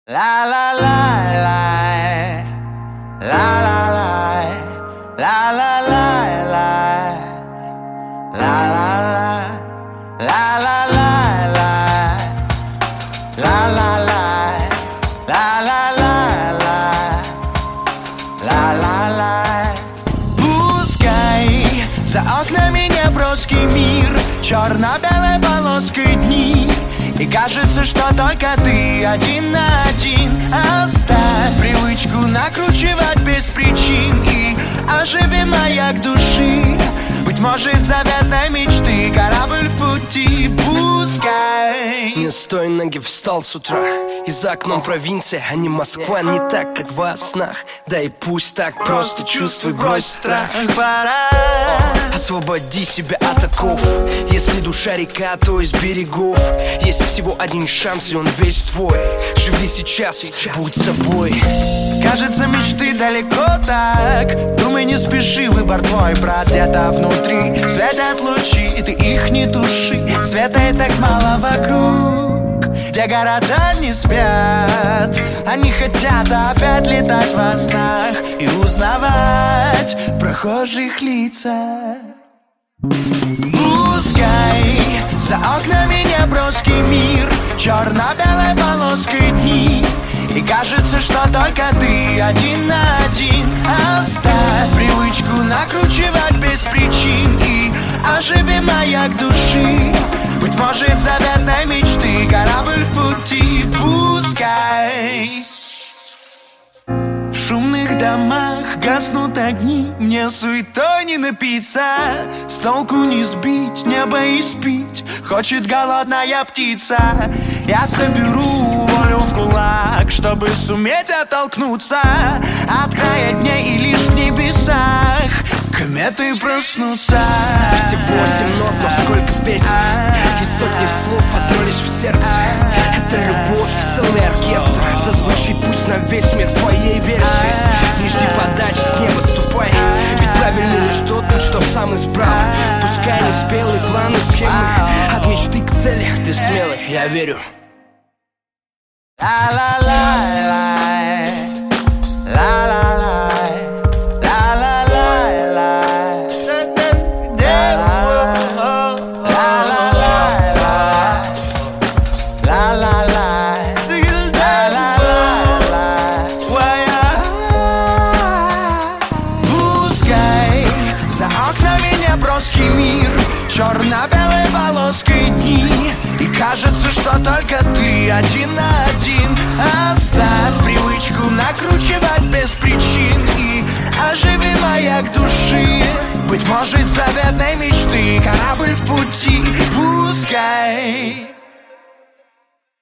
La la la la, la la la, la la la la, la la la, la la la la, la la la, la la la, la la la. Пускай за окнами неброский мир, черно-белой полоской дни, и кажется, что только ты один на один. Оставь привычку накручивать без причин и оживи маяк души. Быть может, заветной мечты корабль в пути. Пускай не с той ноги встал с утра, и за окном провинция, а не Москва. Не так, как во снах, да и пусть так. Просто чувствуй, брось страх. Пора освободи себя от оков. Если душа река, то из берегов. Есть всего один шанс, и он весь твой. Живи сейчас, будь собой. Кажется, мечты далеко так. Думай, не спеши, выбор твой, брат. Где-то внутри светят лучи, и ты их не туши. Света и так мало вокруг, где города не спят. Они хотят опять летать во снах и узнавать прохожих лица. Пускай за окнами неброский мир, черно-белой полоской дни, и кажется, что только ты один на один. Оставь привычку накручивать без причин и оживи маяк души. Быть может, заветной мечты корабль в пути. Пускай в шумных домах гаснут огни, мне суетой не напиться, с толку не сбить, небо испить хочет голодная птица. Я соберу волю в кулак, чтобы суметь оттолкнуться от края дней, и лишь в небесах кометы проснутся. Всего 7 нот, но сколько песен, и сотни слов, одно лишь в сердце. Это любовь, целый оркестр, зазвучит пусть на весь мир в твоей версии. Не жди подачи, с неба ступай, ведь правильный лишь тот путь, что сам избрал. Пускай не спелые планы, схемы, от мечты к цели ты смелый, я верю. Мир, черно-белой полоской дни, и кажется, что только ты один на один. Оставь привычку накручивать без причин и оживи маяк души. Быть может, заветной мечты корабль в пути.